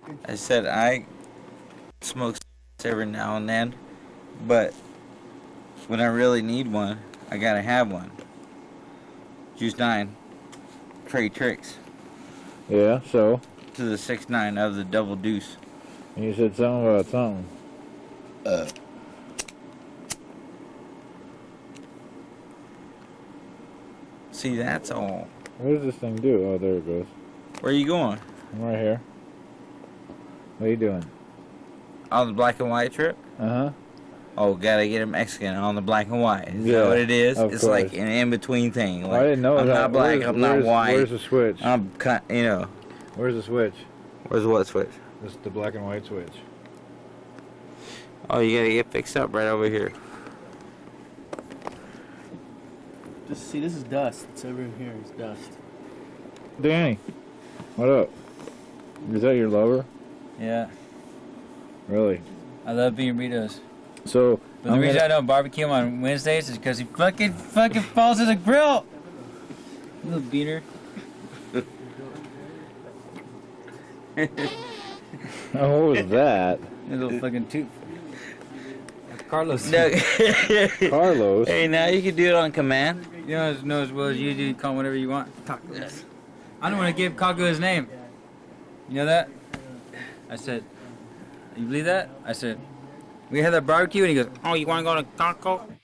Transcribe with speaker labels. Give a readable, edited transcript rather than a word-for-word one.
Speaker 1: I said I smoke every now and then, but when I really need one, I gotta have one. Juice 9, Trey Tricks.
Speaker 2: Yeah, so?
Speaker 1: To the 6-9 of the Double Deuce.
Speaker 2: And you said something about something.
Speaker 1: See, that's all.
Speaker 2: What does this thing do? Oh, there it goes.
Speaker 1: Where are you going?
Speaker 2: I'm right here. What are you doing?
Speaker 1: On the black and white trip?
Speaker 2: Uh-huh.
Speaker 1: Oh, gotta get a Mexican on the black and white. Is
Speaker 2: Yeah,
Speaker 1: that what it is?
Speaker 2: of
Speaker 1: It's
Speaker 2: course.
Speaker 1: like an in-between thing. Like,
Speaker 2: I didn't know
Speaker 1: I'm
Speaker 2: that.
Speaker 1: not black, I'm not white.
Speaker 2: Where's the switch?
Speaker 1: I'm, you know.
Speaker 2: Where's the switch?
Speaker 1: Where's what switch?
Speaker 2: This is the black and white switch.
Speaker 1: Oh, you gotta get fixed up right over here.
Speaker 3: Just see, this is dust. It's over in here. It's dust.
Speaker 2: Danny, what up? Is that your lover?
Speaker 3: Yeah,
Speaker 2: Really?
Speaker 3: I love bean burritos.
Speaker 2: So,
Speaker 3: But the reason I don't barbecue him on Wednesdays is because he fucking falls in the grill. Little beaner.
Speaker 2: Oh, what was that?
Speaker 3: A little fucking tooth. Carlos.
Speaker 1: No.
Speaker 2: Carlos?
Speaker 1: Hey, now you can do it on command.
Speaker 3: You know as well as you do. Call him whatever you want. Tacos. I don't want to give Kago his name. You know that? I said, you believe that? I said, we had that barbecue, and he goes, oh, you want to go to Taco?